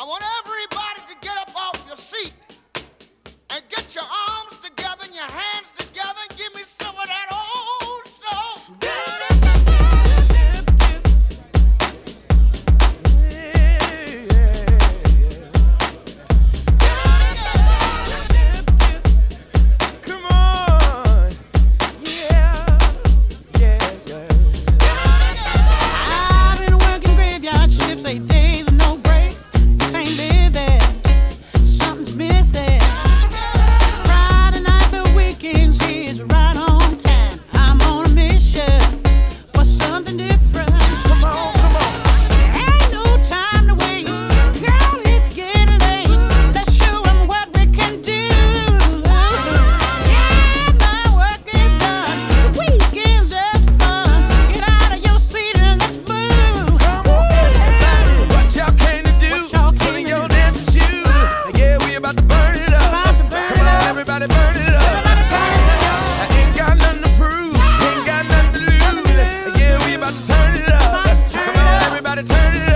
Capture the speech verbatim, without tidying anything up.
I want everybody to get up off your seat and get your arms together and your hands together and give me some of that old soul. Come on. Yeah. Yeah, yeah. I've been working graveyard shifts, eight days and no breaks. This ain't living. Something's missing. Friday night, the weekend's here, it's right on time. I'm on a mission for something different. Come on, come on. Ain't no time to waste. Girl, it's getting late. Let's show 'em what we can do. Yeah, my work is done. The weekend's just fun. Get out of your seat and let's move. Come on, everybody. What y'all came to do? What y'all came Put in to your do. dancing shoes. Yeah, we about to burn it up. About to burn Come it on, up. everybody, burn it up. Everybody burn it up. I ain't got nothing to prove. Ain't got nothing to lose. Yeah, we about to turn it up. About to turn Come it on, up. everybody, turn it up.